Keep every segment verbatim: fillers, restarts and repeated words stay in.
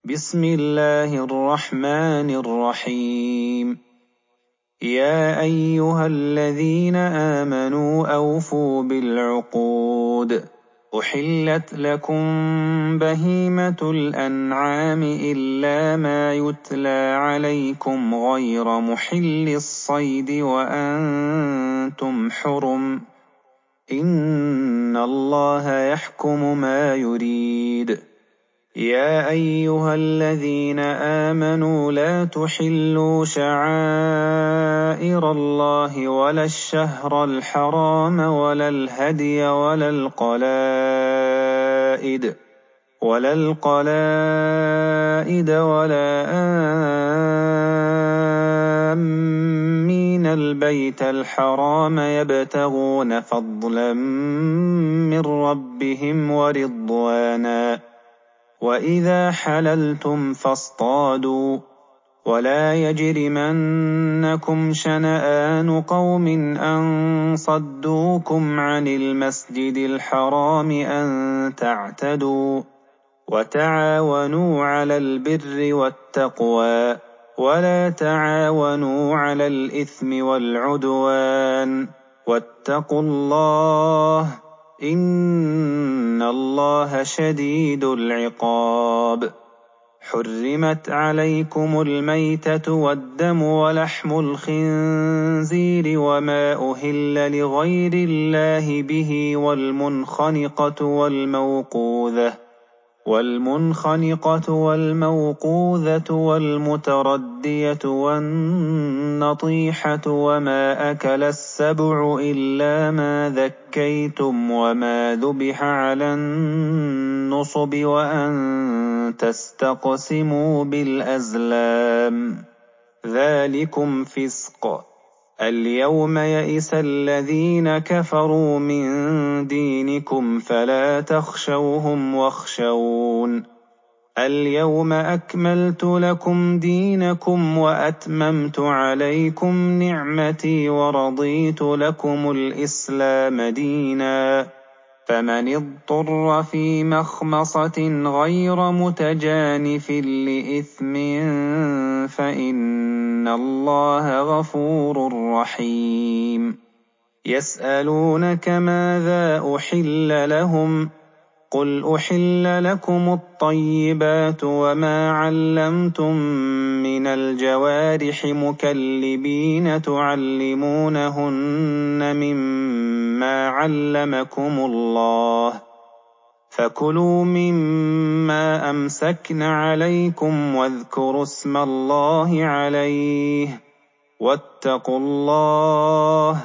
بسم الله الرحمن الرحيم. يا أيها الذين آمنوا أوفوا بالعقود. أحلت لكم بهيمة الأنعام إلا ما يتلى عليكم غير محل الصيد وأنتم حرم. إن الله يحكم ما يريد. يا أيها الذين آمنوا لا تحلوا شعائر الله ولا الشهر الحرام ولا الهدي ولا القلائد ولا القلائد ولا آمين البيت الحرام يبتغون فضلا من ربهم ورضوانا. وإذا حللتم فاصطادوا ولا يجرمنكم شنآن قوم أن صدوكم عن المسجد الحرام أن تعتدوا. وتعاونوا على البر والتقوى ولا تعاونوا على الإثم والعدوان واتقوا الله إن الله شديد العقاب. حرمت عليكم الميتة والدم ولحم الخنزير وما أهل لغير الله به والمنخنقة والموقوذة والمنخنقة والموقوذة والمتردية والنطيحة وما أكل السبع إلا ما ذكيتم وما ذبح على النصب وأن تستقسموا بالأزلام ذلكم فسق. اليوم يئس الذين كفروا من دينكم فلا تخشوهم واخشون. اليوم أكملت لكم دينكم وأتممت عليكم نعمتي ورضيت لكم الإسلام دينا. فمن اضطر في مخمصة غير متجانف لإثم فإن الله غفور رحيم. يسألونك ماذا أحل لهم قل أحل لكم الطيبات وما علمتم من الجوارح مكلبين تعلمونهن مما علمكم الله فكلوا مما أمسكن عليكم واذكروا اسم الله عليه واتقوا الله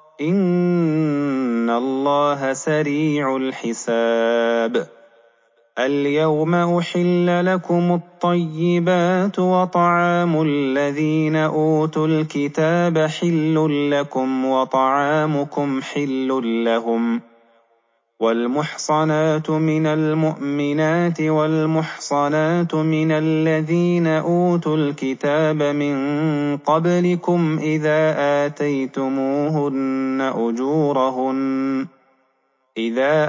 إن الله سريع الحساب. اليوم أحل لكم الطيبات وطعام الذين أوتوا الكتاب حل لكم وطعامكم حل لهم. والمحصنات من المؤمنات والمحصنات من الذين أوتوا الكتاب من قبلكم إذا آتيتموهن أجورهن إذا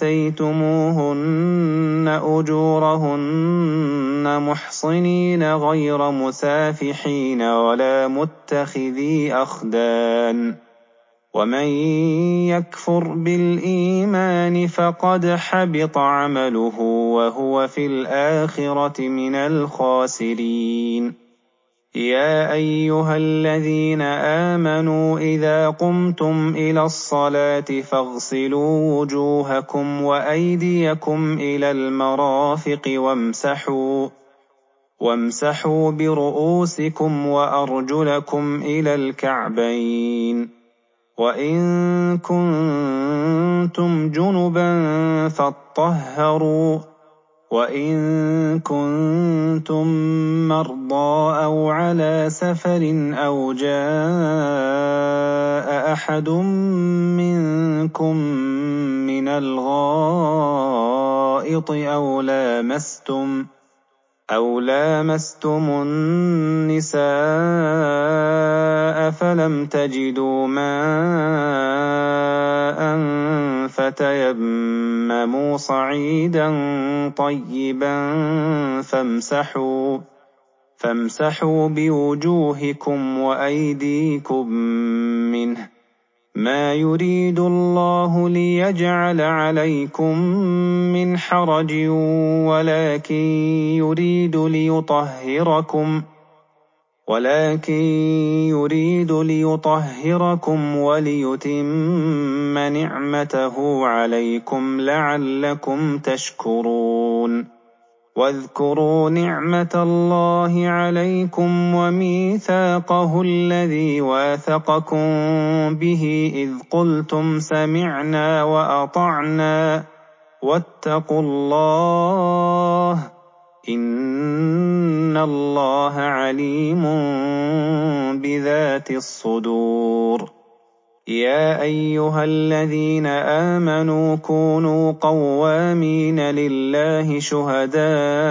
آتيتموهن أجورهن محصنين غير مسافحين ولا متخذي أخدان. ومن يكفر بالإيمان فقد حبط عمله وهو في الآخرة من الخاسرين. يا أيها الذين آمنوا إذا قمتم إلى الصلاة فاغسلوا وجوهكم وأيديكم إلى المرافق وامسحوا وامسحوا برؤوسكم وأرجلكم إلى الكعبين. وإن كنتم جنبا فاطهروا وإن كنتم مرضى أو على سفر أو جاء أحد منكم من الغائط أو لامستم أَوْ لَامَسْتُمُ النِّسَاءَ فَلَمْ تَجِدُوا مَاءً فَتَيَمَّمُوا صَعِيدًا طَيِّبًا فَامْسَحُوا فَامْسَحُوا بِوُجُوهِكُمْ وَأَيْدِيكُم مِّنْهُ ۚ مَا يُرِيدُ اللَّهُ لِيَجْعَلَ عَلَيْكُم مِّنْ حَرَجٍ وَلَٰكِن يُرِيدُ لِيُطَهِّرَكُمْ ولكن يريد ليطهركم وَلِيُتِمَّ نِعْمَتَهُ عَلَيْكُمْ لَعَلَّكُمْ تَشْكُرُونَ وَاذْكُرُوا نِعْمَةَ اللَّهِ عَلَيْكُمْ وَمِيثَاقَهُ الَّذِي وَاثَقَكُم بِهِ إِذْ قُلْتُمْ سَمِعْنَا وَأَطَعْنَا وَاتَّقُوا اللَّهَ ۚ إِنَّ اللَّهَ عَلِيمٌ بِذَاتِ الصُّدُورِ. يَا أَيُّهَا الَّذِينَ آمَنُوا كُونُوا قَوَّامِينَ لِلَّهِ شُهَدَاءَ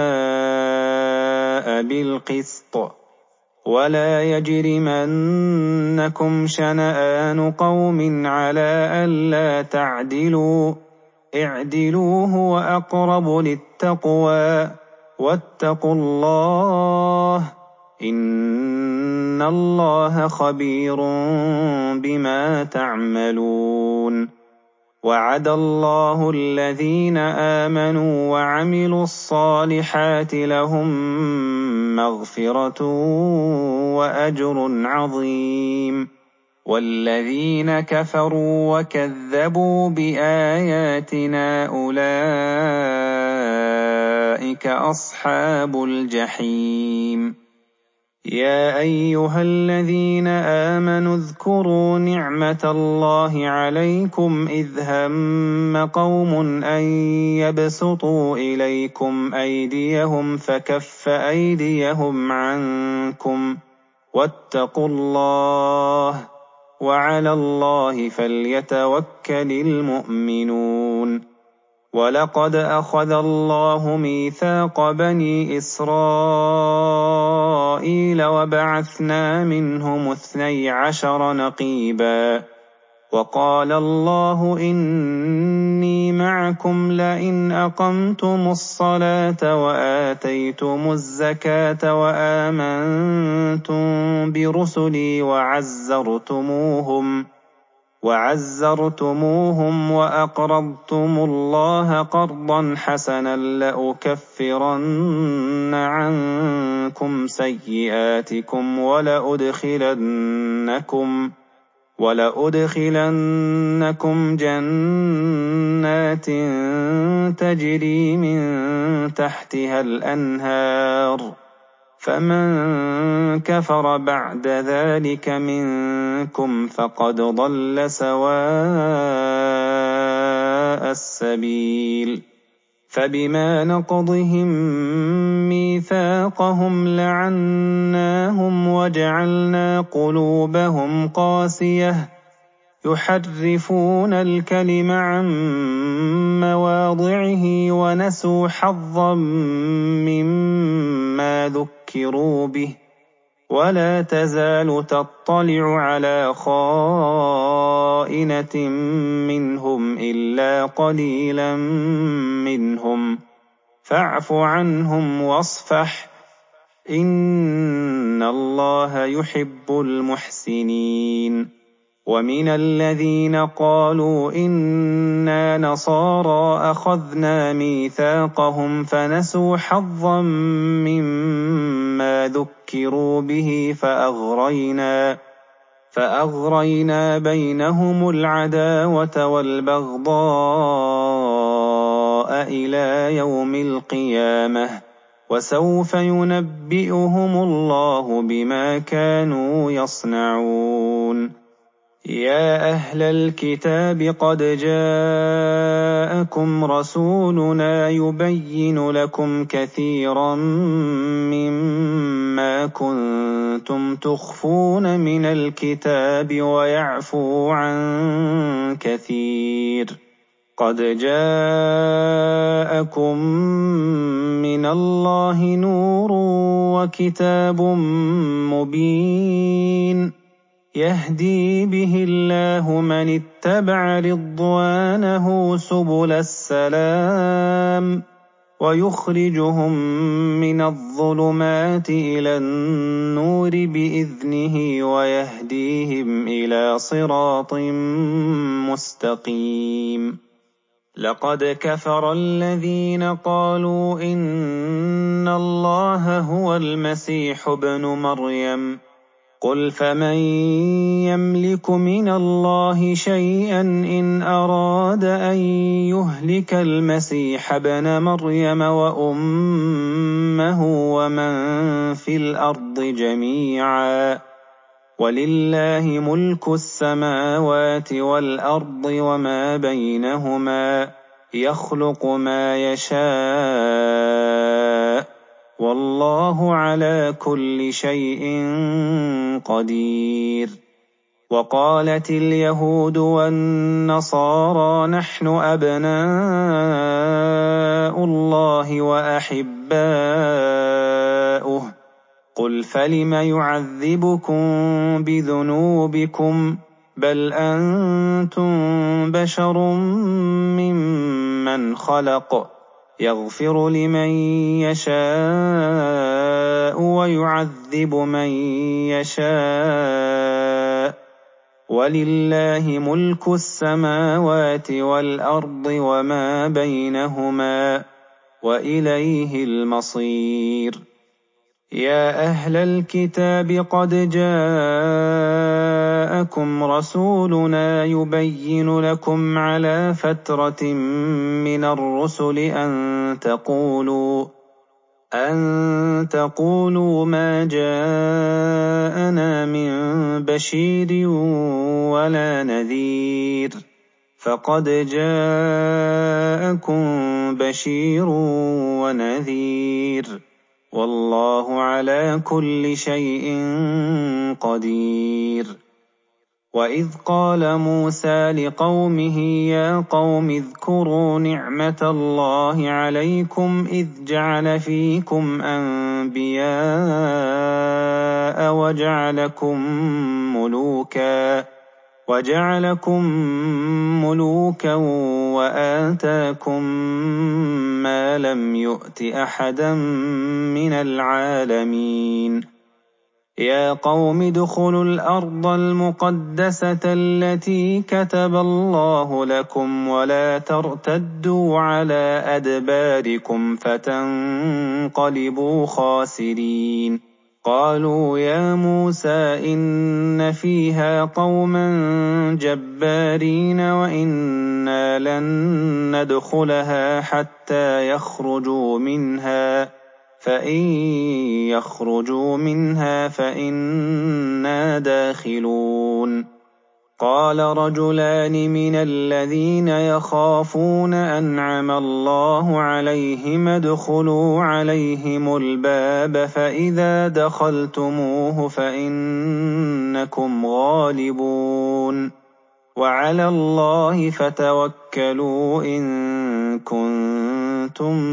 بِالْقِسْطِ ۖ وَلَا يَجْرِمَنَّكُمْ شَنَآنُ قَوْمٍ عَلَىٰ أَلَّا تَعْدِلُوا ۚ اعْدِلُوا هُوَ أَقْرَبُ لِلتَّقْوَىٰ ۖ وَاتَّقُوا اللَّهَ ۚ إِنَّ اللَّهَ خَبِيرٌ بِمَا تَعْمَلُونَ. وَعَدَ اللَّهُ الَّذِينَ آمَنُوا وَعَمِلُوا الصَّالِحَاتِ لَهُم مَّغْفِرَةٌ وَأَجْرٌ عَظِيمٌ. وَالَّذِينَ كَفَرُوا وَكَذَّبُوا بِآيَاتِنَا أُولَٰئِكَ أَصْحَابُ الْجَحِيمِ. يَا أَيُّهَا الَّذِينَ آمَنُوا اذْكُرُوا نِعْمَةَ اللَّهِ عَلَيْكُمْ إِذْ هَمَّ قَوْمٌ أَن يَبْسُطُوا إِلَيْكُمْ أَيْدِيَهُمْ فَكَفَّ أَيْدِيَهُمْ عَنكُمْ ۖ وَاتَّقُوا اللَّهَ ۚ وَعَلَى اللَّهِ فَلْيَتَوَكَّلِ الْمُؤْمِنُونَ. وَلَقَدْ أَخَذَ اللَّهُ مِيثَاقَ بَنِي إِسْرَائِيلَ وَبَعَثْنَا مِنْهُمُ اثْنَيْ عَشَرَ نَقِيبًا. وَقَالَ اللَّهُ إِنِّي مَعَكُمْ لَئِنْ أَقَمْتُمُ الصَّلَاةَ وَآتَيْتُمُ الزَّكَاةَ وَآمَنتُم بِرُسُلِي وَعَزَّرْتُمُوهُمْ وَعَزَّرْتُمُوهُمْ وَأَقْرَضْتُمُ اللَّهَ قَرْضًا حَسَنًا لَّأُكَفِّرَنَّ عَنكُمْ سَيِّئَاتِكُمْ وَلَأُدْخِلَنَّكُمْ وَلَأُدْخِلَنَّكُمْ جَنَّاتٍ تَجْرِي مِن تَحْتِهَا الْأَنْهَارُ ۚ فَمَن كَفَرَ بَعْدَ ذَٰلِكَ مِنكُمْ فَقَدْ ضَلَّ سَوَاءَ السَّبِيلِ. فَبِمَا نَقْضِهِم مِّيثَاقَهُمْ لَعَنَّاهُمْ وَجَعَلْنَا قُلُوبَهُمْ قَاسِيَةً يُحَرِّفُونَ الْكَلِمَ عَن مَّوَاضِعِهِ وَنَسُوا حَظًّا مِّمَّا ذُكِّرُوا بِهِ. وَلَا تَزَالُ تَطَّلِعُ عَلَىٰ خَائِنَةٍ مِّنْهُمْ إِلَّا قَلِيلًا مِّنْهُمْ ۖ فَاعْفُ عَنْهُمْ وَاصْفَحْ، إِنَّ اللَّهَ يُحِبُّ الْمُحْسِنِينَ. وَمِنَ الَّذِينَ قَالُوا إِنَّا نَصَارَىٰ أَخَذْنَا مِيثَاقَهُمْ فَنَسُوا حَظًّا مِّمَّا ذُكِّرُوا بِهِ فَأَغْرَيْنَا فَأَغْرَيْنَا بَيْنَهُمُ الْعَدَاوَةَ وَالْبَغْضَاءَ إِلَىٰ يَوْمِ الْقِيَامَةِ ۚ وَسَوْفَ يُنَبِّئُهُمُ اللَّهُ بِمَا كَانُوا يَصْنَعُونَ. يَا أَهْلَ الْكِتَابِ قَدْ جَاءَكُمْ رَسُولُنَا يُبَيِّنُ لَكُمْ كَثِيرًا مِّمَّا كُنتُمْ تُخْفُونَ مِنَ الْكِتَابِ وَيَعْفُو عَن كَثِيرٍ. قد جاءكم من الله نور وكتاب مبين يهدي به الله من اتبع رضوانه سبل السلام ويخرجهم من الظلمات إلى النور بإذنه ويهديهم إلى صراط مستقيم. لقد كفر الذين قالوا إن الله هو المسيح ابن مريم قل فمن يملك من الله شيئا إن أراد أن يهلك المسيح ابن مريم وأمه ومن في الأرض جميعا ولله ملك السماوات والأرض وما بينهما يخلق ما يشاء والله على كل شيء قدير. وقالت اليهود والنصارى نحن أبناء الله وأحباؤه قل فلم يعذبكم بذنوبكم بل أنتم بشر ممن خلق يغفر لمن يشاء ويعذب من يشاء ولله ملك السماوات والأرض وما بينهما وإليه المصير. يا أهل الكتاب قد جاءكم رسولنا يبين لكم على فترة من الرسل أن تقولوا أن تقولوا ما جاءنا من بشير ولا نذير فقد جاءكم بشير ونذير والله على كل شيء قدير. وإذ قال موسى لقومه يا قوم اذكروا نعمة الله عليكم إذ جعل فيكم أنبياء وجعلكم ملوكا وجعلكم ملوكا وآتاكم ما لم يؤت أحدا من العالمين. يا قوم ادخلوا الأرض المقدسة التي كتب الله لكم ولا ترتدوا على أدباركم فتنقلبوا خاسرين. قالوا يا موسى إن فيها قوما جبارين وإنا لن ندخلها حتى يخرجوا منها فإن يخرجوا منها فإنا داخلون. قال رجلان من الذين يخافون أنعم الله عليهم ادخلوا عليهم الباب فإذا دخلتموه فإنكم غالبون وعلى الله فتوكلوا إن كنتم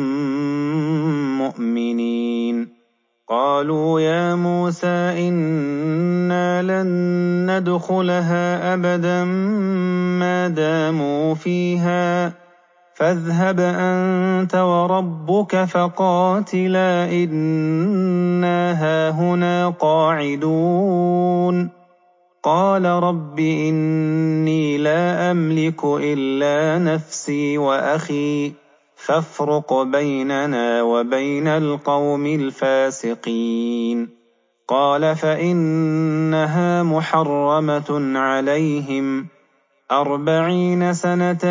مؤمنين. قالوا يا موسى إنا لن ندخلها أبدا ما داموا فيها فاذهب أنت وربك فقاتلا إنا هاهنا قاعدون. قال رب إني لا أملك إلا نفسي وأخي فافرق بيننا وبين القوم الفاسقين. قال فإنها محرمة عليهم أربعين سنة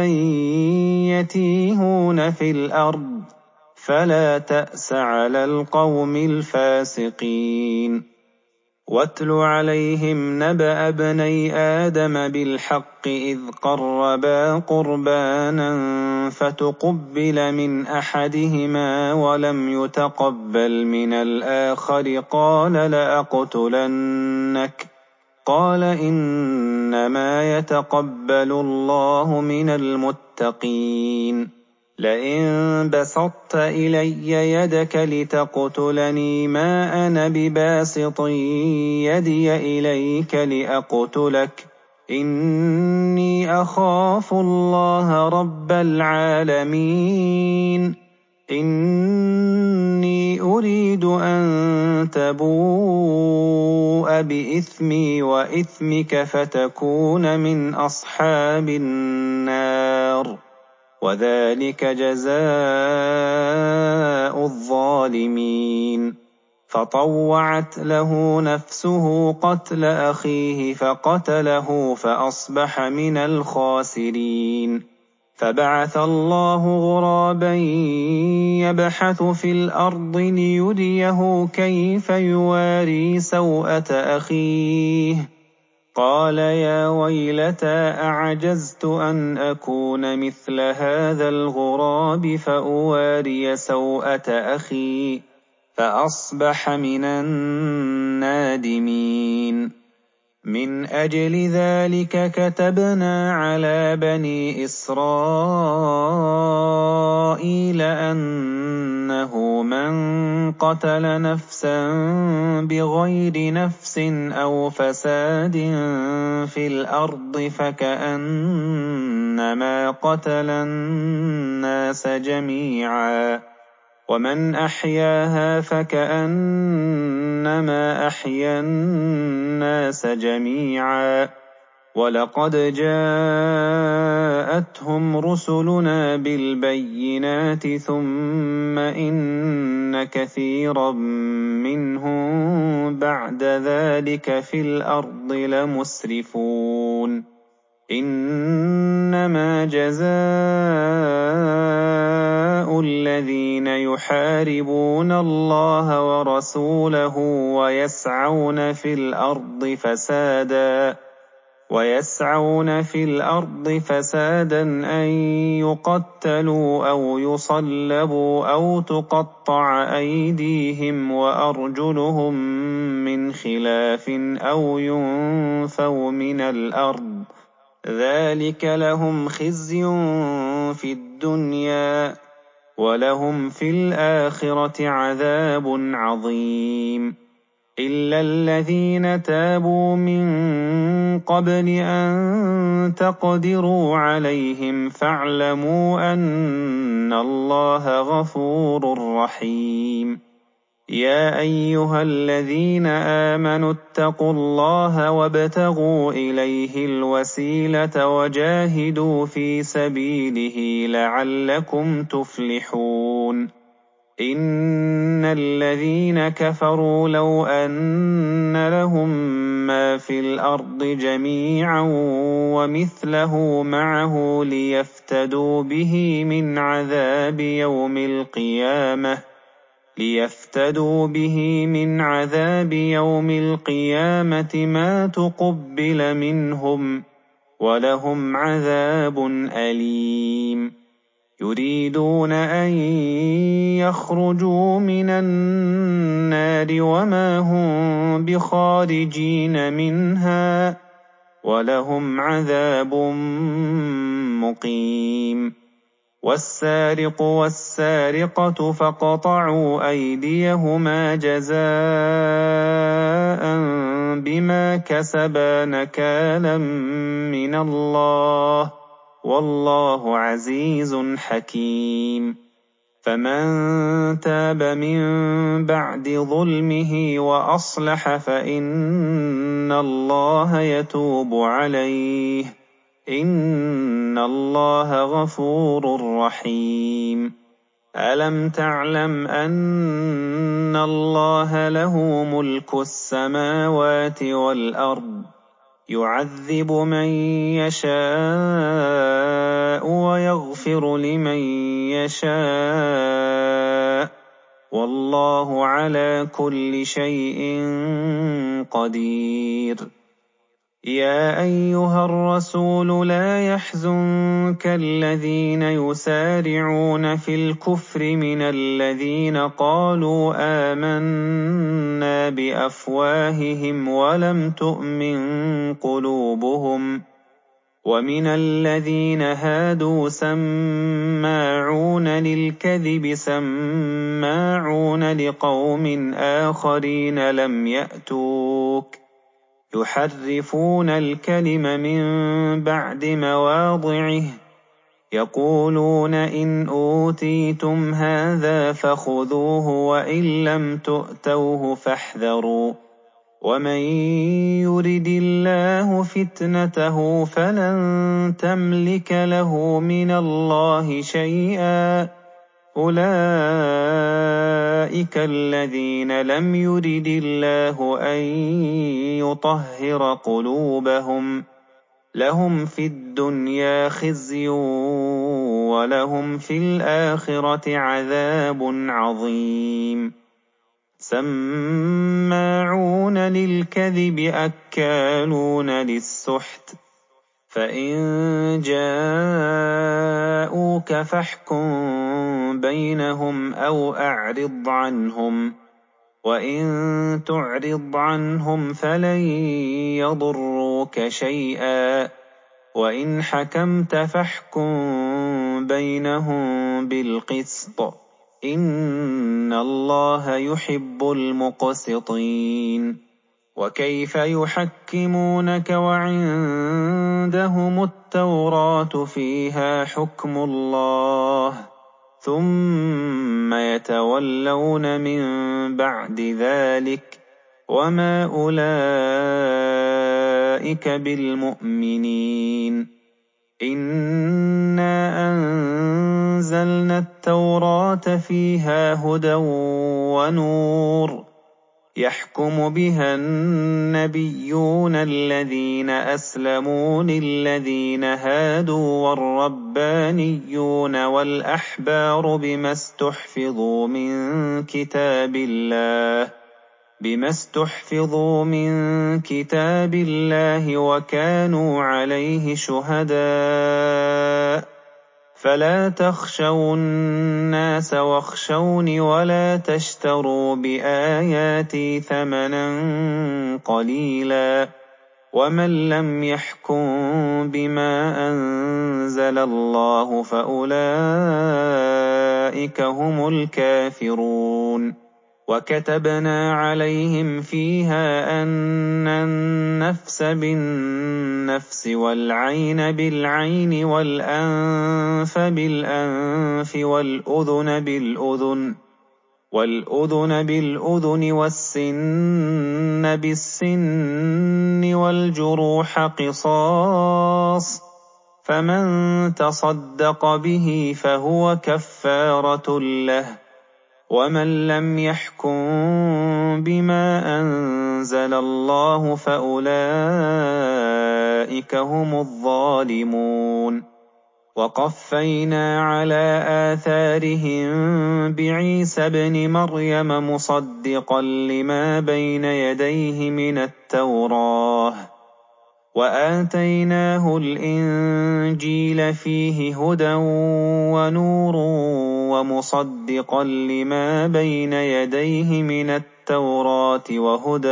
يتيهون في الأرض فلا تأس على القوم الفاسقين. واتل عليهم نبأ ابني آدم بالحق إذ قربا قربانا فتقبل من أحدهما ولم يتقبل من الآخر قال لأقتلنك قال إنما يتقبل الله من المتقين لئن بسطت إلي يدك لتقتلني ما أنا بباسط يدي إليك لأقتلك إني أخاف الله رب العالمين إني أريد أن تبوء بإثمي وإثمك فتكون من أصحاب النار وذلك جزاء الظالمين فطوعت له نفسه قتل أخيه فقتله فأصبح من الخاسرين فبعث الله غرابا يبحث في الأرض ليريه كيف يواري سوءة أخيه قال يا ويلتى أعجزت أن أكون مثل هذا الغراب فأواري سوءة أخي فأصبح من النادمين من أجل ذلك كتبنا على بني إسرائيل أنه من قتل نفسا بغير نفس أو فساد في الأرض فكأنما قتل الناس جميعا ومن أحياها فكأنما أحيا الناس جميعا ولقد جاءتهم رسلنا بالبينات ثم إن كثيرا منهم بعد ذلك في الأرض لمسرفون إنما جزاء الذين يحاربون الله ورسوله ويسعون في الأرض فسادا ويسعون في الأرض فسادا أن يقتلوا أو يصلبوا أو تقطع أيديهم وأرجلهم من خلاف أو ينفوا من الأرض ذلك لهم خزي في الدنيا ولهم في الآخرة عذاب عظيم إلا الذين تابوا من قبل أن تقدروا عليهم فاعلموا أن الله غفور رحيم يا أيها الذين آمنوا اتقوا الله وابتغوا إليه الوسيلة وجاهدوا في سبيله لعلكم تفلحون إن الذين كفروا لو أن لهم ما في الأرض جميعا ومثله معه ليفتدوا به من عذاب يوم القيامة ليفتدوا به من عذاب يوم القيامة ما تقبل منهم ولهم عذاب أليم يريدون أن يخرجوا من النار وما هم بخارجين منها ولهم عذاب مقيم والسارق والسارقة فاقطعوا أيديهما جزاء بما كسبا نكالا من الله والله عزيز حكيم فمن تاب من بعد ظلمه وأصلح فإن الله يتوب عليه إن الله غفور رحيم ألم تعلم أن الله له ملك السماوات والأرض يعذب من يشاء ويغفر لمن يشاء والله على كل شيء قدير يا أيها الرسول لا يحزنك الذين يسارعون في الكفر من الذين قالوا آمنا بأفواههم ولم تؤمن قلوبهم، ومن الذين هادوا سماعون للكذب سماعون لقوم آخرين لم يأتوك، يحرفون الكلم من بعد مواضعه، يقولون إن أوتيتم هذا فخذوه وإن لم تؤتوه فاحذروا، ومن يرد الله فتنته فلن تملك له من الله شيئا، أولئك الذين لم يرد الله أن يطهر قلوبهم، لهم في الدنيا خزي ولهم في الآخرة عذاب عظيم. سماعون للكذب أكالون للسحت، فإن جاءوك فاحكم بينهم أو أعرض عنهم، وإن تعرض عنهم فلن يضروك شيئا، وإن حكمت فاحكم بينهم بالقسط، إن الله يحب المقسطين. وكيف يحكمونك وعندهم التوراة فيها حكم الله، ثم يتولون من بعد ذلك، وما أولئك بالمؤمنين. إنا أنزلنا التوراة فيها هدى ونور، يحكم بها النبيون الذين أسلموا للذين هادوا والربانيون والأحبار بما استحفظوا من كتاب الله بما استحفظوا من كتاب الله وكانوا عليه شهداء، فلا تخشوا الناس واخشوني ولا تشتروا بآياتي ثمنا قليلا، ومن لم يحكم بما أنزل الله فأولئك هم الكافرون. وكتبنا عليهم فيها أن النفس بالنفس والعين بالعين والأنف بالأنف والأذن بالأذن والأذن بالأذن والسن بالسن والجروح قصاص، فمن تصدق به فهو كفارة له، ومن لم يحكم بما أنزل الله فأولئك هم الظالمون. وقفينا على آثارهم بعيسى ابن مريم مصدقا لما بين يديه من التوراة، وآتيناه الإنجيل فيه هدى ونور ومصدقا لما بين يديه من التوراة وهدى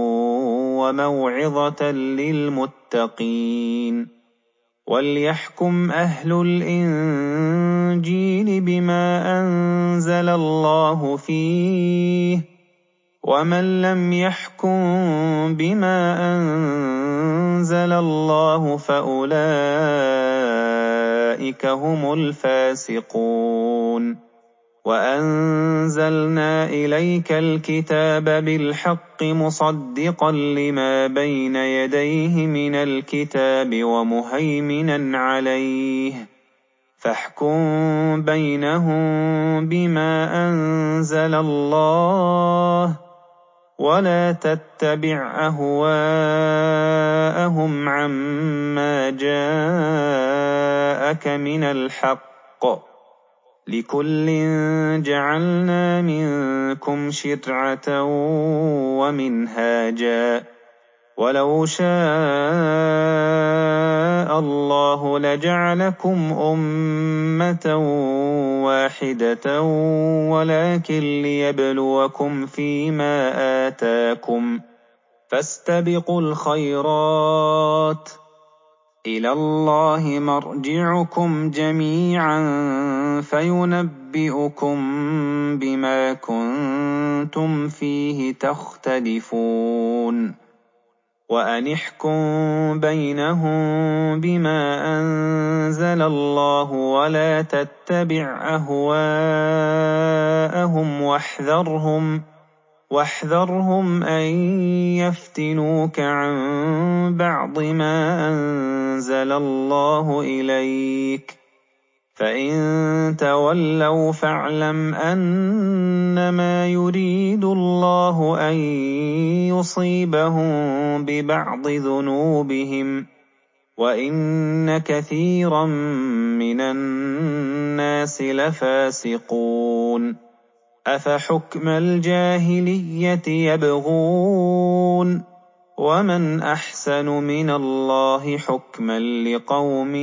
وموعظة للمتقين. وليحكم أهل الإنجيل بما أنزل الله فيه، ومن لم يحكم بما أنزل الله فأولئك هم الفاسقون. وأنزلنا إليك الكتاب بالحق مصدقا لما بين يديه من الكتاب ومهيمنا عليه، فاحكم بينهم بما أنزل الله، ولا تتبع أهواءهم عما جاءك من الحق، لكل جعلنا منكم شرعة ومنهاجا، وَلَوْ شَاءَ اللَّهُ لَجَعَلَكُمْ أُمَّةً وَاحِدَةً وَلَكِن لِّيَبْلُوَكُمْ فِيمَا آتَاكُمْ ۖ فَاسْتَبِقُوا الْخَيْرَاتِ ۚ إِلَى اللَّهِ مَرْجِعُكُمْ جَمِيعًا فَيُنَبِّئُكُم بِمَا كُنتُمْ فِيهِ تَخْتَلِفُونَ وَأَنِ احْكُم بَيْنَهُم بِمَا أَنزَلَ اللَّهُ وَلَا تَتَّبِعْ أَهْوَاءَهُمْ وَاحْذَرْهُمْ واحذرهم أن يفتنوك عن بعض ما أنزل الله إليك فإن تولوا فاعلم أنما يريد الله أن يصيبهم ببعض ذنوبهم وإن كثيرا من الناس لفاسقون أفحكم الجاهلية يبغون ومن أحسن من الله حكما لقوم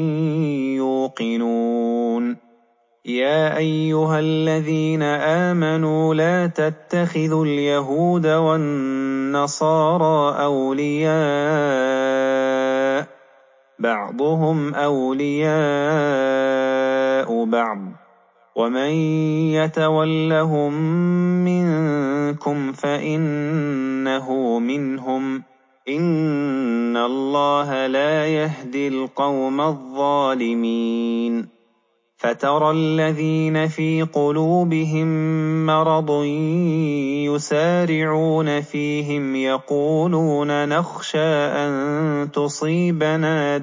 يوقنون يا أيها الذين آمنوا لا تتخذوا اليهود والنصارى أولياء بعضهم أولياء بعض ومن يتولهم منكم فإنه منهم إن الله لا يهدي القوم الظالمين فترى الذين في قلوبهم مرض يسارعون فيهم يقولون نخشى أن تصيبنا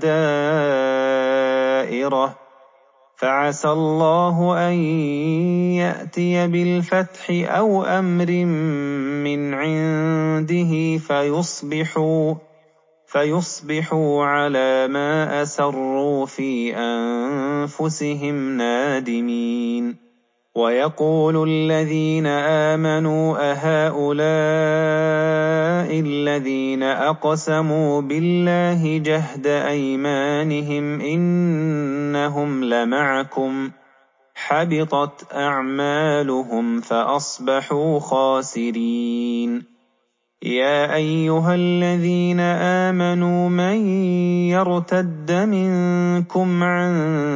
دائرة فعسى الله أن يأتي بالفتح أو أمر من عنده فيصبحوا, فيصبحوا على ما أسروا في أنفسهم نادمين ويقول الذين آمنوا أهؤلاء الذين أقسموا بالله جهد أيمانهم إنهم لمعكم حبطت أعمالهم فأصبحوا خاسرين يا أيها الذين آمنوا من يرتد منكم عن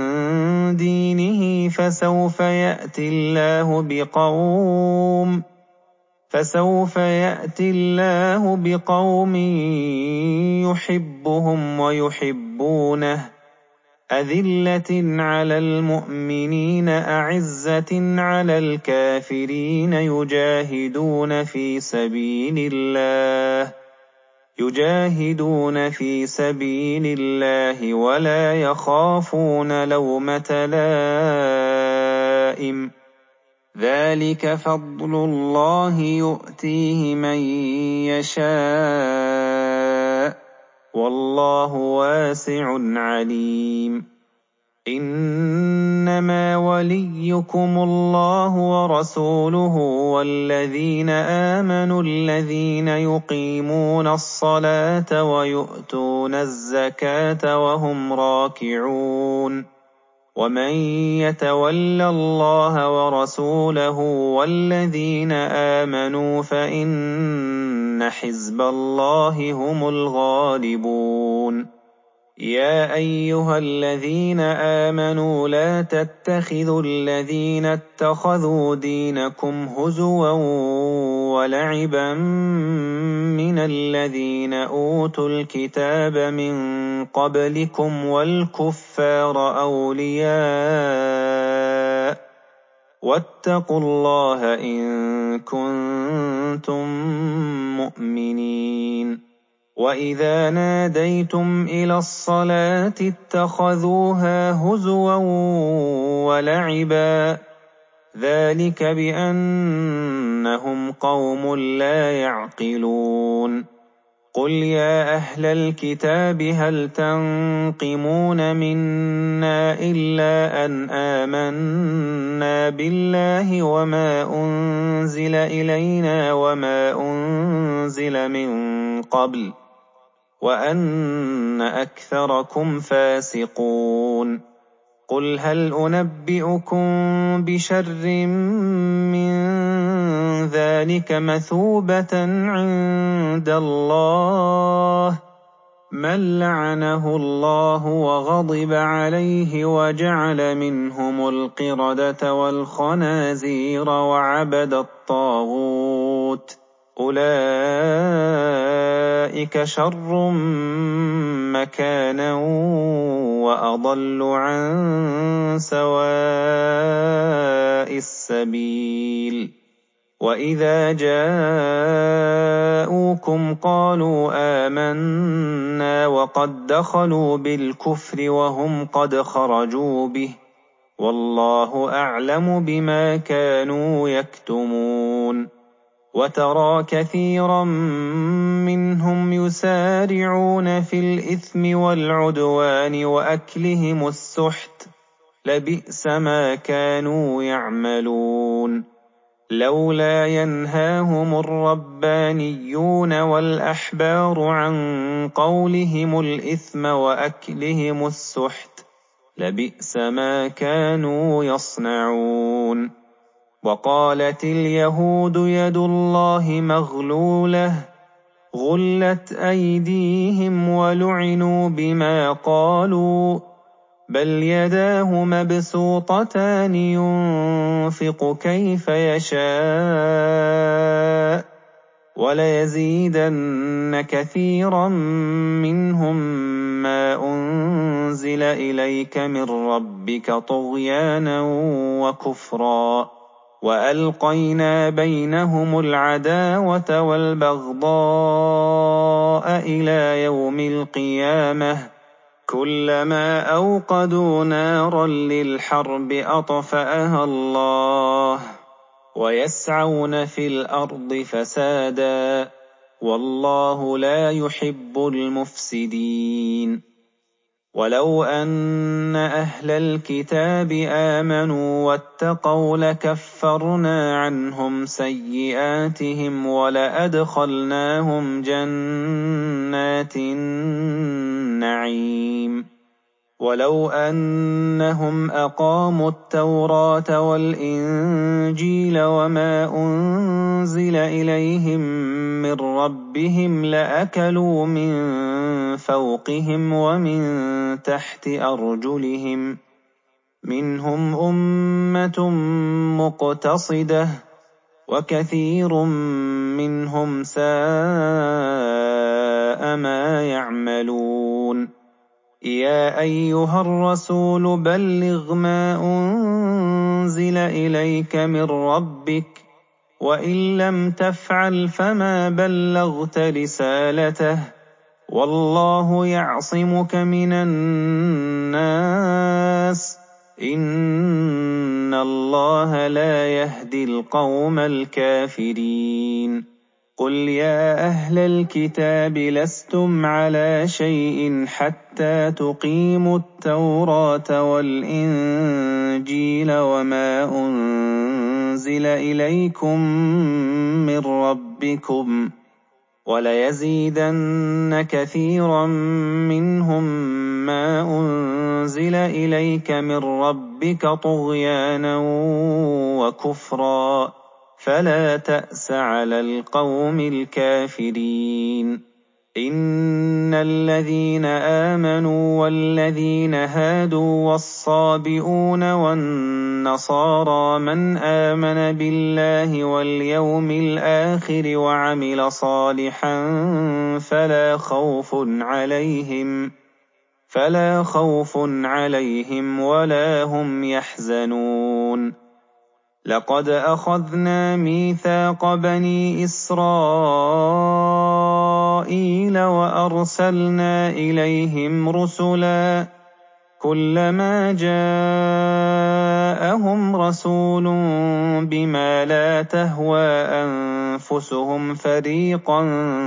دينه فسوف يأتي الله بقوم فسوف يأتي الله بقوم يحبهم ويحبونه أذلة على المؤمنين أعزة على الكافرين يجاهدون في سبيل الله يجاهدون في سبيل الله ولا يخافون لومة لائم ذلك فضل الله يؤتيه من يشاء والله واسع عليم إنما وليكم الله ورسوله والذين آمنوا الذين يقيمون الصلاة ويؤتون الزكاة وهم راكعون ومن يتول الله ورسوله والذين آمنوا فإن حزب الله هم الغالبون يا أيها الذين آمنوا لا تتخذوا الذين اتخذوا دينكم هزوا ولعبا من الذين أوتوا الكتاب من قبلكم والكفار أولياء واتقوا الله إن كنتم مؤمنين وَإِذَا نَادَيْتُمْ إِلَى الصَّلَاةِ اتَّخَذُوهَا هُزُوًا وَلَعِبًا ذَلِكَ بِأَنَّهُمْ قَوْمٌ لَّا يَعْقِلُونَ قُلْ يَا أَهْلَ الْكِتَابِ هَلْ تَنقِمُونَ مِنَّا إِلَّا أَنْ آمَنَّا بِاللَّهِ وَمَا أُنزِلَ إِلَيْنَا وَمَا أُنزِلَ مِن قَبْلُ وأن أكثركم فاسقون. قل هل أنبئكم بشر من ذلك مثوبة عند الله من لعنه الله وغضب عليه وجعل منهم القردة والخنازير وعبد الطاغوت أولئك شر مكانا وأضل عن سواء السبيل. وإذا جاءوكم قالوا آمنا وقد دخلوا بالكفر وهم قد خرجوا به والله أعلم بما كانوا يكتمون. وترى كثيرا منهم يسارعون في الإثم والعدوان وأكلهم السحت لبئس ما كانوا يعملون. لولا ينهاهم الربانيون والأحبار عن قولهم الإثم وأكلهم السحت لبئس ما كانوا يصنعون. وقالت اليهود يد الله مغلولة غلت أيديهم ولعنوا بما قالوا بل يداه مبسوطتان ينفق كيف يشاء وليزيدن كثيرا منهم ما أنزل إليك من ربك طغيانا وكفرا وألقينا بينهم العداوة والبغضاء إلى يوم القيامة كلما أوقدوا نارا للحرب أطفأها الله ويسعون في الأرض فسادا والله لا يحب المفسدين. ولو أن أهل الكتاب آمنوا واتقوا لكفرنا عنهم سيئاتهم ولأدخلناهم جنات النعيم. ولو أنهم أقاموا التوراة والإنجيل وما أنزل إليهم من ربهم لأكلوا من فوقهم ومن تحت أرجلهم منهم أمة مقتصدة وكثير منهم ساء ما يعملون. يا أيها الرسول بلغ ما أنزل إليك من ربك وإن لم تفعل فما بلغت رسالته والله يعصمك من الناس إن الله لا يهدي القوم الكافرين. قل يا أهل الكتاب لستم على شيء حتى تقيموا التوراة والإنجيل وما أنزل إليكم من ربكم وليزيدن كثيرا منهم ما أنزل إليك من ربك طغيانا وكفرا فلا تأس على القوم الكافرين. إن الذين آمنوا والذين هادوا والصابئون والنصارى من آمن بالله واليوم الآخر وعمل صالحا فلا خوف عليهم فلا خوف عليهم ولا هم يحزنون. لقد أخذنا ميثاق بني إسرائيل وأرسلنا إليهم رسلا كلما جاءهم رسول بما لا تهوى أنفسهم فريقا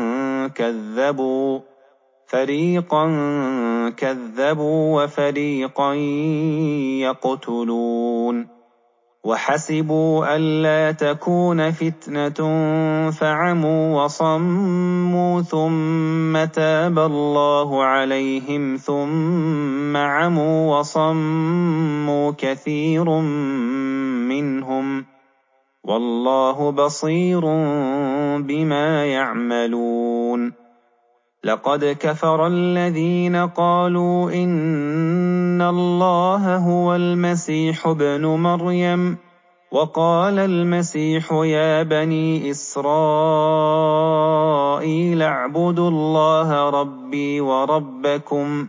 كذبوا فريقا كذبوا وفريقا يقتلون. وحسبوا ألا تكون فتنة فعموا وصموا ثم تاب الله عليهم ثم عموا وصموا كثير منهم والله بصير بما يعملون. لقد كفر الذين قالوا إن الله هو المسيح ابن مريم وقال المسيح يا بني إسرائيل اعبدوا الله ربي وربكم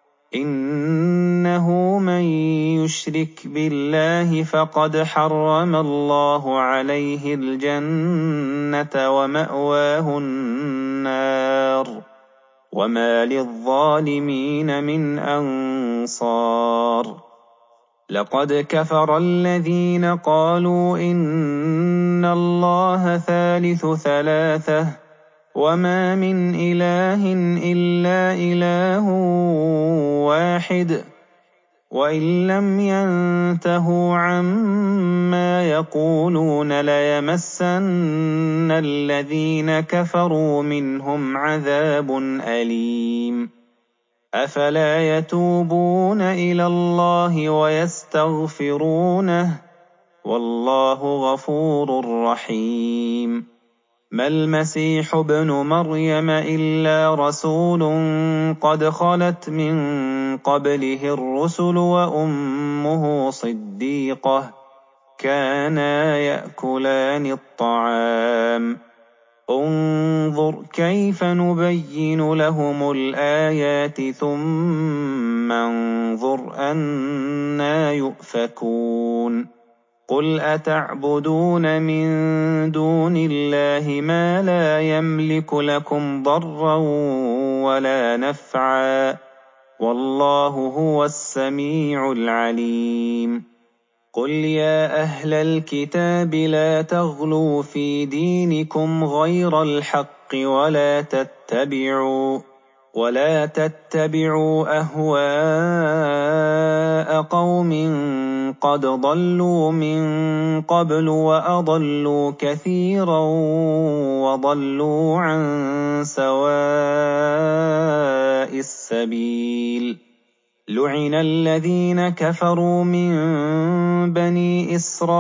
إنه من يشرك بالله فقد حرم الله عليه الجنة ومأواه النار وما للظالمين من أنصار. لقد كفر الذين قالوا إن الله ثالث ثلاثة وما من إله إلا إله واحد وإن لم ينتهوا عما يقولون ليمسن الذين كفروا منهم عذاب أليم. أفلا يتوبون إلى الله ويستغفرونه والله غفور رحيم. ما المسيح ابن مريم إلا رسول قد خلت من قبله الرسل وأمه صديقة كانا يأكلان الطعام انظر كيف نبين لهم الآيات ثم انظر أنى يؤفكون. قل أتعبدون من دون الله ما لا يملك لكم ضرا ولا نفعا والله هو السميع العليم. قل يا أهل الكتاب لا تغلوا في دينكم غير الحق ولا تتبعوا ولا تتبعوا أهواء قوم قد ضلوا من قبل وأضلوا كثيرا وضلوا عن سواء السبيل. لعن الذين كفروا من بني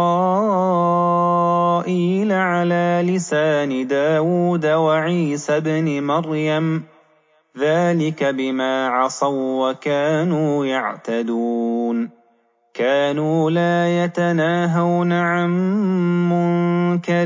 إسرائيل على لسان داود وعيسى بن مريم ذلك بما عصوا وكانوا يعتدون. كانوا لا يتناهون عن منكر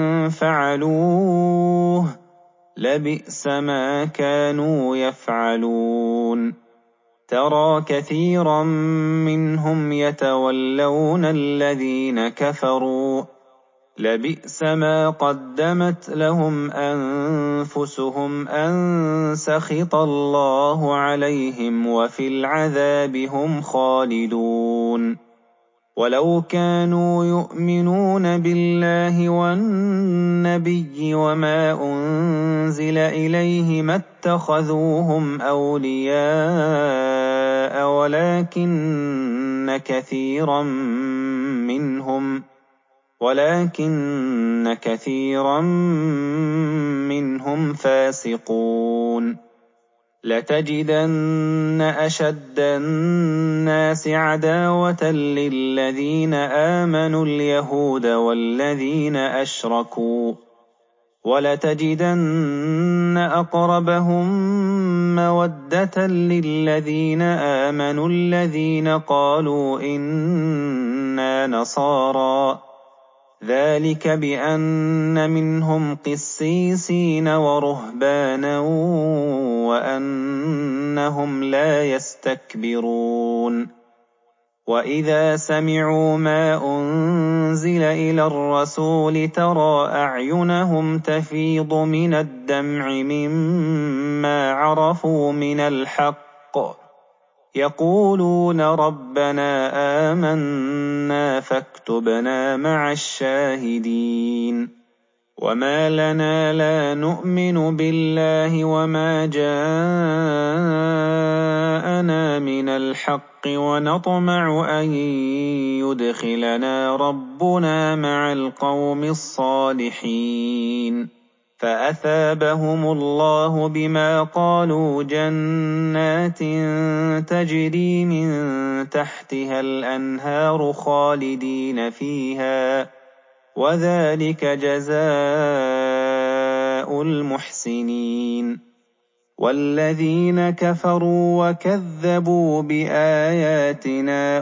فعلوه لبئس ما كانوا يفعلون. ترى كثيرا منهم يتولون الذين كفروا لبئس ما قدمت لهم أنفسهم أن سخط الله عليهم وفي العذاب هم خالدون. ولو كانوا يؤمنون بالله والنبي وما أنزل إليه ما اتخذوهم أولياء ولكن كثيرا منهم ولكن كثيرا منهم فاسقون. لتجدن أشد الناس عداوة للذين آمنوا اليهود والذين أشركوا ولتجدن أقربهم مودة للذين آمنوا الذين قالوا إنا نصارى ذلك بأن منهم قسيسين ورهبانا وأنهم لا يستكبرون. وإذا سمعوا ما أنزل إلى الرسول ترى أعينهم تفيض من الدمع مما عرفوا من الحق يقولون ربنا آمنا فاكتبنا مع الشاهدين. وما لنا لا نؤمن بالله وما جاءنا من الحق ونطمع أن يدخلنا ربنا مع القوم الصالحين فأثابهم الله بما قالوا جنات تجري من تحتها الأنهار خالدين فيها وذلك جزاء المحسنين والذين كفروا وكذبوا بآياتنا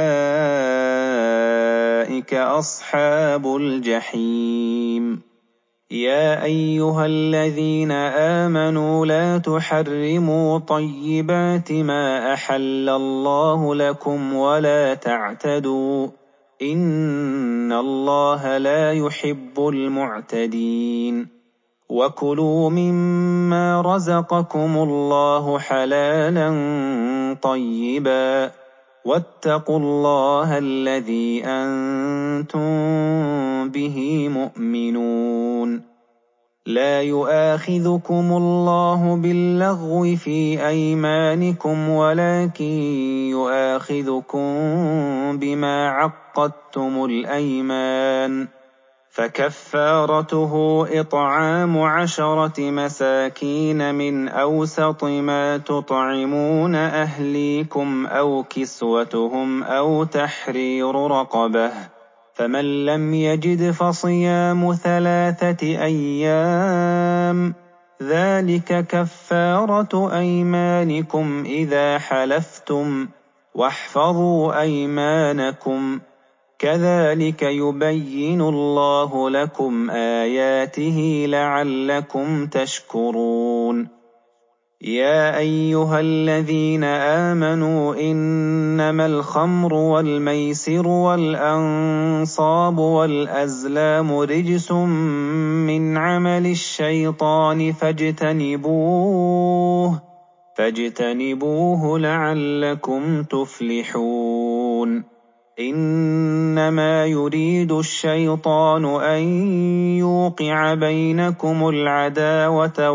أولئك أصحاب الجحيم يا أيها الذين آمنوا لا تحرموا طيبات ما أحل الله لكم ولا تعتدوا إن الله لا يحب المعتدين وكلوا مما رزقكم الله حلالا طيبا واتقوا الله الذي أنتم به مؤمنون لا يؤاخذكم الله باللغو في أيمانكم ولكن يؤاخذكم بما عقدتم الأيمان فكفارته إطعام عشرة مساكين من أوسط ما تطعمون أهليكم أو كسوتهم أو تحرير رقبة فمن لم يجد فصيام ثلاثة أيام ذلك كفارة أيمانكم إذا حلفتم واحفظوا أيمانكم كذلك يبين الله لكم آياته لعلكم تشكرون يا أيها الذين آمنوا إنما الخمر والميسر والأنصاب والأزلام رجس من عمل الشيطان فاجتنبوه فاجتنبوه لعلكم تفلحون إنما يريد الشيطان أن يوقع بينكم العداوة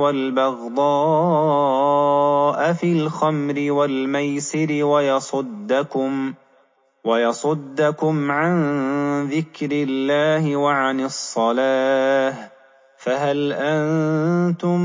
والبغضاء في الخمر والميسر ويصدكم ويصدكم عن ذكر الله وعن الصلاة فهل أنتم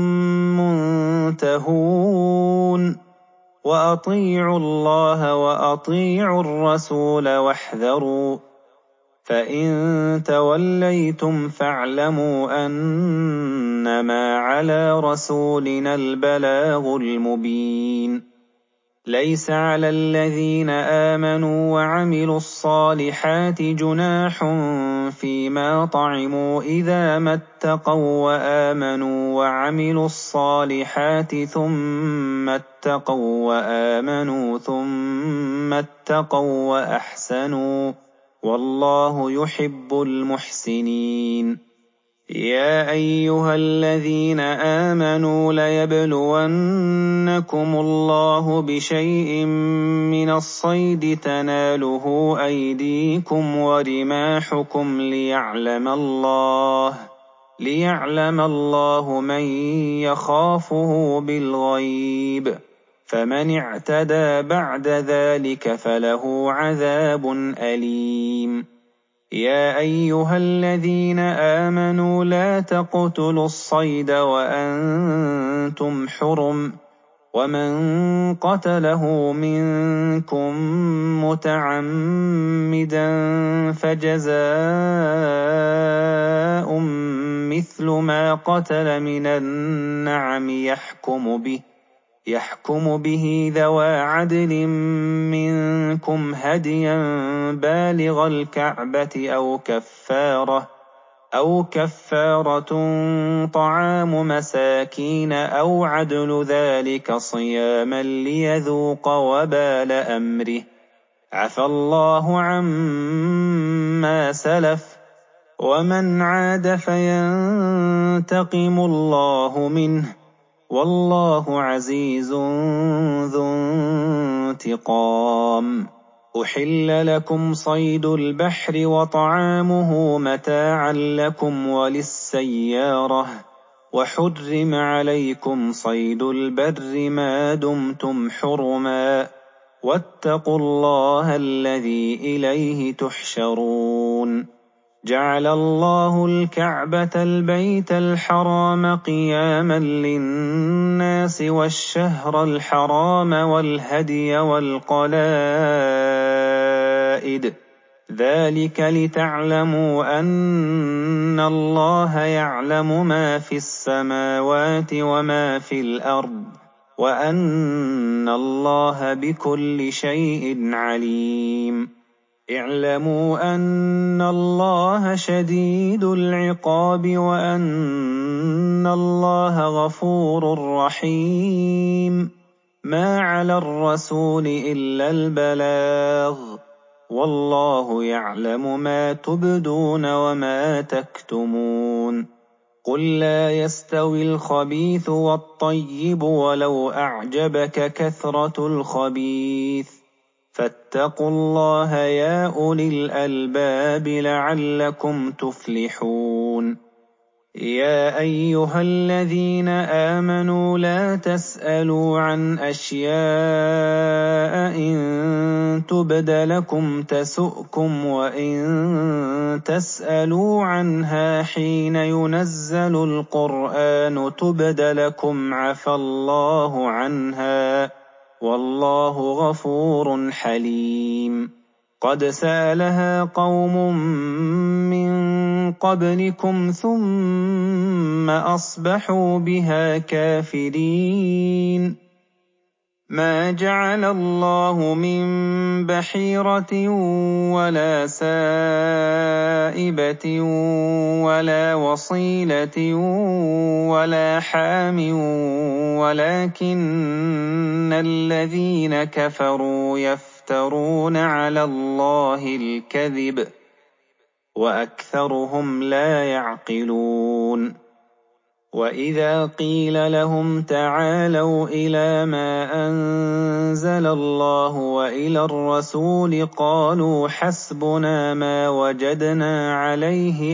منتهون وأطيعوا الله وأطيعوا الرسول واحذروا فإن توليتم فاعلموا أنما على رسولنا البلاغ المبين ليس على الذين آمنوا وعملوا الصالحات جناح فيما طعموا إذا ما اتقوا وآمنوا وعملوا الصالحات ثم اتقوا وآمنوا ثم اتقوا وأحسنوا والله يحب المحسنين يا أيها الذين آمنوا ليبلونكم الله بشيء من الصيد تناله أيديكم ورماحكم ليعلم الله ليعلم الله من يخافه بالغيب فمن اعتدى بعد ذلك فله عذاب أليم يا أيها الذين آمنوا لا تقتلوا الصيد وأنتم حرم ومن قتله منكم متعمدا فجزاء مثل ما قتل من النعم يحكم به يحكم به ذوى عدل منكم هديا بالغ الكعبة أو كفارة أو كفارة طعام مساكين أو عدل ذلك صياما ليذوق وبال أمره عفى الله عما سلف ومن عاد فينتقم الله منه والله عزيز ذو انتقام أحل لكم صيد البحر وطعامه متاعا لكم وللسيارة وحرم عليكم صيد البر ما دمتم حرما واتقوا الله الذي إليه تحشرون جعل الله الكعبة البيت الحرام قياما للناس والشهر الحرام والهدي والقلائد ذلك لتعلموا أن الله يعلم ما في السماوات وما في الأرض وأن الله بكل شيء عليم اعلموا أن الله شديد العقاب وأن الله غفور رحيم ما على الرسول إلا البلاغ والله يعلم ما تبدون وما تكتمون قل لا يستوي الخبيث والطيب ولو أعجبك كثرة الخبيث فاتقوا الله يا أولي الألباب لعلكم تفلحون يا أيها الذين آمنوا لا تسألوا عن أشياء إن تبد لكم تسؤكم وإن تسألوا عنها حين ينزل القرآن تبد لكم عفى الله عنها والله غفور حليم قد سألها قوم من قبلكم ثم أصبحوا بها كافرين ما جعل الله من بحيرة ولا سائبة ولا وصيلة ولا حام ولكن الذين كفروا يفترون على الله الكذب وأكثرهم لا يعقلون وإذا قيل لهم تعالوا إلى ما أنزل الله وإلى الرسول قالوا حسبنا ما وجدنا عليه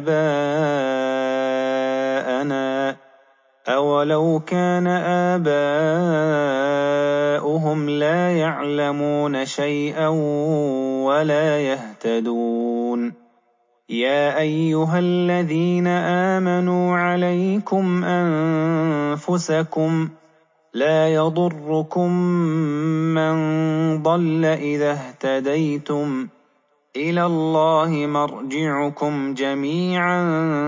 آباءنا أولو كان آباؤهم لا يعلمون شيئا ولا يهتدون يا أيها الذين آمنوا عليكم أنفسكم لا يضركم من ضل إذا اهتديتم إلى الله مرجعكم جميعا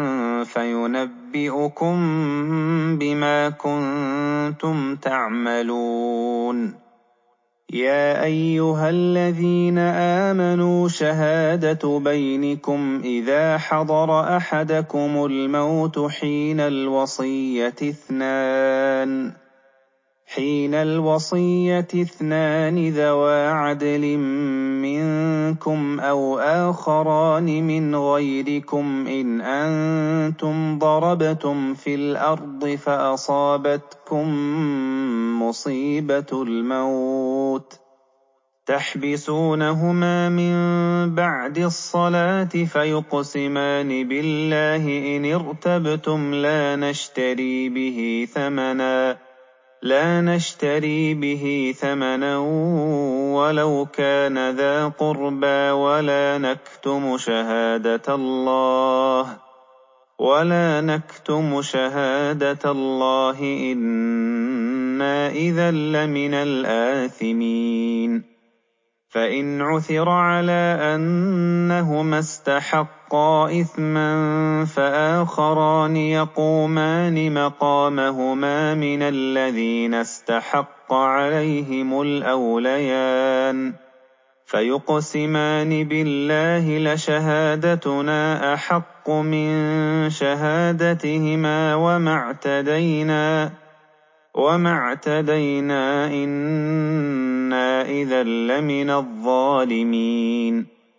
فينبئكم بما كنتم تعملون يا أيها الذين آمنوا شهادة بينكم إذا حضر أحدكم الموت حين الوصية اثنان حين الوصية اثنان ذوى عدل منكم أو آخران من غيركم إن أنتم ضربتم في الأرض فأصابتكم مصيبة الموت تحبسونهما من بعد الصلاة فيقسمان بالله إن ارتبتم لا نشتري به ثمنا لا نشتري به ثمنا ولو كان ذا قربى ولا نكتم شهادة الله ولا نكتم شهادة الله إنا إذا لمن الآثمين فإن عثر على أنهما استحقا إثما فآخران يقومان مقامهما من الذين استحق عليهم الأوليان فيقسمان بالله لشهادتنا أحق من شهادتهما وما اعتدينا وما اعتدينا إنا إذا لمن الظالمين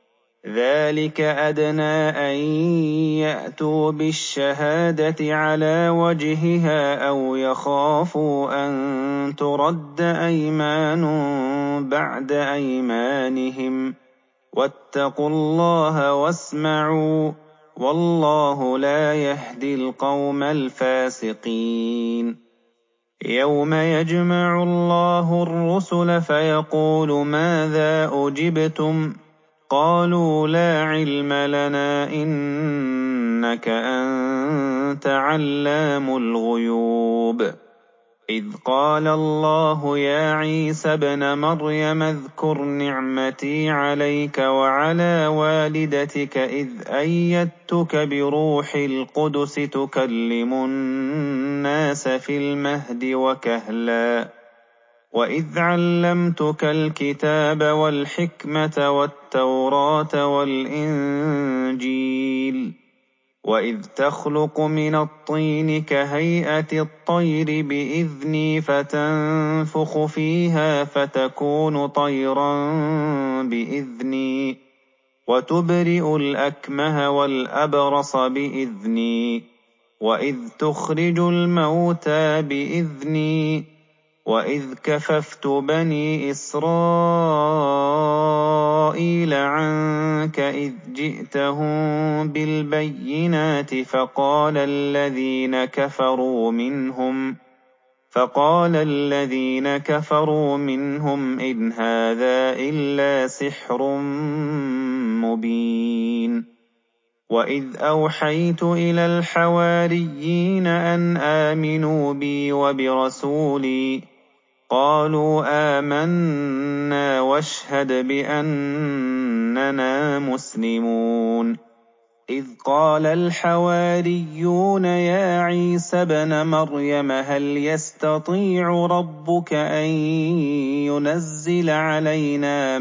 ذلك أدنى أن يأتوا بالشهادة على وجهها أو يخافوا أن ترد أيمان بعد أيمانهم واتقوا الله واسمعوا والله لا يهدي القوم الفاسقين يوم يجمع الله الرسل فيقول ماذا أجبتم قالوا لا علم لنا إنك أنت علام الغيوب إذ قال الله يا عيسى ابن مريم اذكر نعمتي عليك وعلى والدتك إذ أيدتك بروح القدس تكلم الناس في المهد وكهلا وإذ علمتك الكتاب والحكمة والتوراة والإنجيل وإذ تخلق من الطين كهيئة الطير بإذني فتنفخ فيها فتكون طيرا بإذني وتبرئ الأكمه والأبرص بإذني وإذ تخرج الموتى بإذني وإذ كففت بني إسرائيل عنك إذ جئتهم بالبينات فقال الذين كفروا منهم فقال الذين كفروا منهم إن هذا إلا سحر مبين وإذ أوحيت إلى الحواريين أن آمنوا بي وبرسولي قالوا آمنا واشهد بأننا مسلمون إذ قال الحواريون يا عيسى ابن مريم هل يستطيع ربك أن ينزل علينا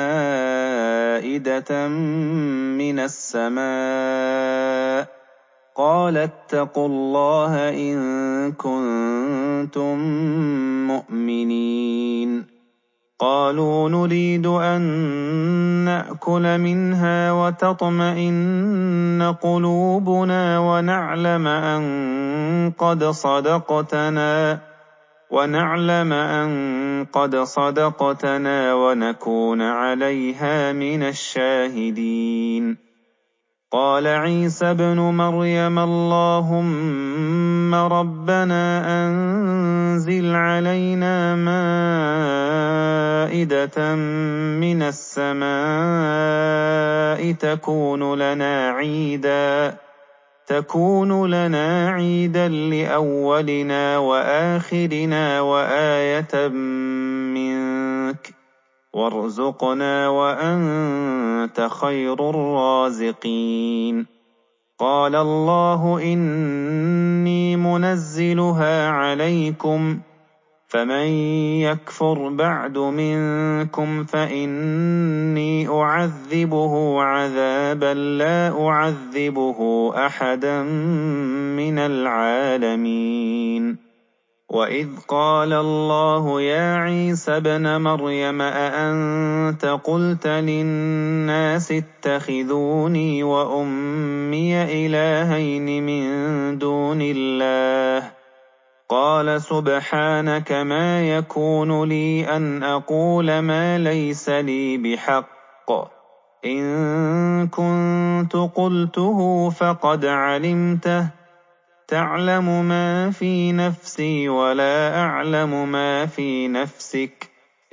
مائدة من السماء قال اتقوا الله إن كنتم مؤمنين قالوا نريد أن نأكل منها وتطمئن قلوبنا ونعلم أن قد صدقتنا ونعلم أن قد صدقتنا ونكون عليها من الشاهدين قال عيسى ابن مريم اللهم ربنا أنزل علينا مائدة من السماء تكون لنا عيدا تكون لنا عيدا لأولنا وآخرنا وآية منك وارزقنا وأنت خير الرازقين قال الله إني منزلها عليكم فمن يكفر بعد منكم فإني أعذبه عذابا لا أعذبه أحدا من العالمين وإذ قال الله يا عيسى ابن مريم أأنت قلت للناس اتخذوني وأمي إلهين من دون الله قال سبحانك ما يكون لي أن أقول ما ليس لي بحق إن كنت قلته فقد علمته تعلم ما في نفسي ولا أعلم ما في نفسك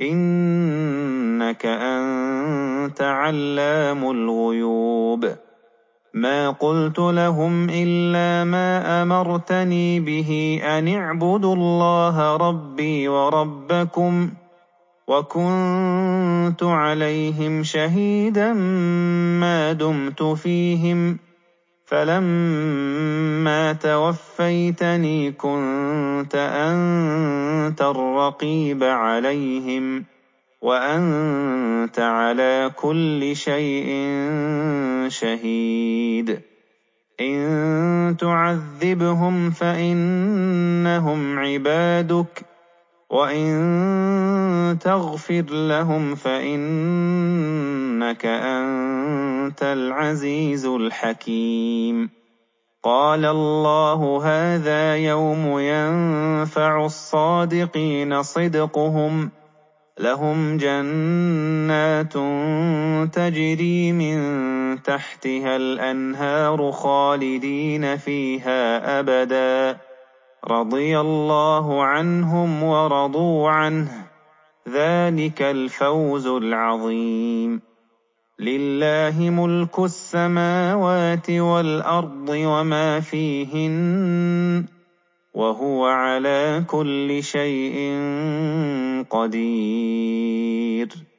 إنك أنت علام الغيوب ما قلت لهم إلا ما أمرتني به أن اعبدوا الله ربي وربكم وكنت عليهم شهيدا ما دمت فيهم فلما توفيتني كنت أنت الرقيب عليهم وأنت على كل شيء شهيد إن تعذبهم فإنهم عبادك وَإِن تَغْفِرْ لَهُمْ فَإِنَّكَ أَنتَ الْعَزِيزُ الْحَكِيمُ قَالَ اللَّهُ هَٰذَا يَوْمُ يَنفَعُ الصَّادِقِينَ صِدْقُهُمْ ۚ لَهُمْ جَنَّاتٌ تَجْرِي مِن تَحْتِهَا الْأَنْهَارُ خَالِدِينَ فِيهَا أَبَدًا ۚ رَّضِيَ اللَّهُ عَنْهُمْ وَرَضُوا عَنْهُ ۚ ذَٰلِكَ الْفَوْزُ الْعَظِيمُ لِلَّهِ مُلْكُ السَّمَاوَاتِ وَالْأَرْضِ وَمَا فِيهِنَّ ۚ وَهُوَ عَلَىٰ كُلِّ شَيْءٍ قَدِيرٌ